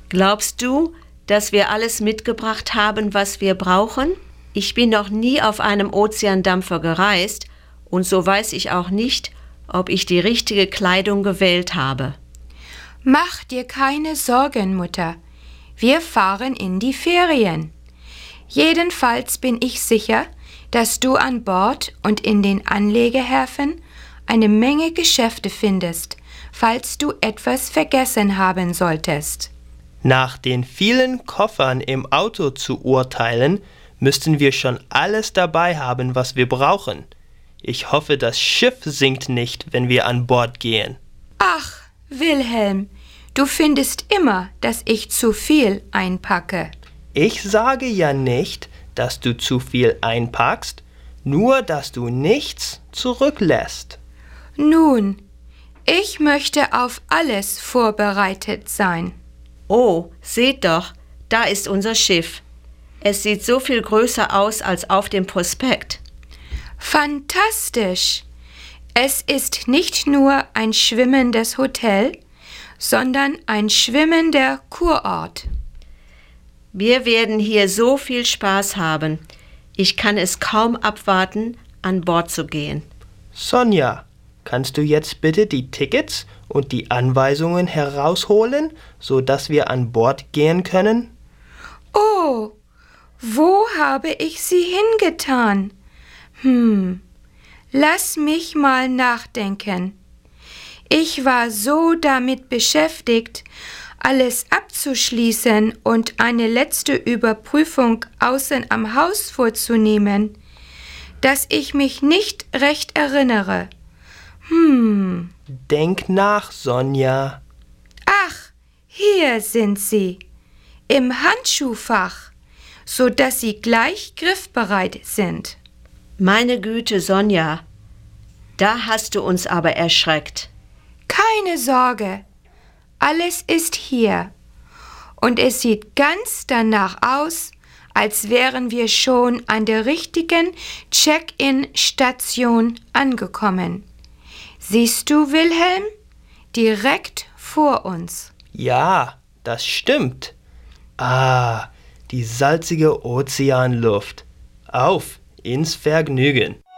Glaubst du, dass wir alles mitgebracht haben, was wir brauchen? Ich bin noch nie auf einem Ozeandampfer gereist und so weiß ich auch nicht, ob ich die richtige Kleidung gewählt habe. Mach dir keine Sorgen, Mutter. Wir fahren in die Ferien. Jedenfalls bin ich sicher, dass du an Bord und in den Anlegehäfen eine Menge Geschäfte findest, falls du etwas vergessen haben solltest. Nach den vielen Koffern im Auto zu urteilen, müssten wir schon alles dabei haben, was wir brauchen. Ich hoffe, das Schiff sinkt nicht, wenn wir an Bord gehen. Ach, Wilhelm, du findest immer, dass ich zu viel einpacke. Ich sage ja nicht, dass du zu viel einpackst, nur dass du nichts zurücklässt. Nun, ich möchte auf alles vorbereitet sein. Oh, seht doch, da ist unser Schiff. Es sieht so viel größer aus als auf dem Prospekt. Fantastisch! Es ist nicht nur ein schwimmendes Hotel, sondern ein schwimmender Kurort. Wir werden hier so viel Spaß haben. Ich kann es kaum abwarten, an Bord zu gehen. Sonja, kannst du jetzt bitte die Tickets und die Anweisungen herausholen, sodass wir an Bord gehen können? Oh, wo habe ich sie hingetan? Lass mich mal nachdenken. Ich war so damit beschäftigt, alles abzuschließen und eine letzte Überprüfung außen am Haus vorzunehmen, dass ich mich nicht recht erinnere. Denk nach, Sonja. Ach, hier sind sie, im Handschuhfach, so dass sie gleich griffbereit sind. Meine Güte, Sonja, da hast du uns aber erschreckt. Keine Sorge, alles ist hier. Und es sieht ganz danach aus, als wären wir schon an der richtigen Check-in-Station angekommen. Siehst du, Wilhelm? Direkt vor uns. Ja, das stimmt. Ah, die salzige Ozeanluft. Auf ins Vergnügen.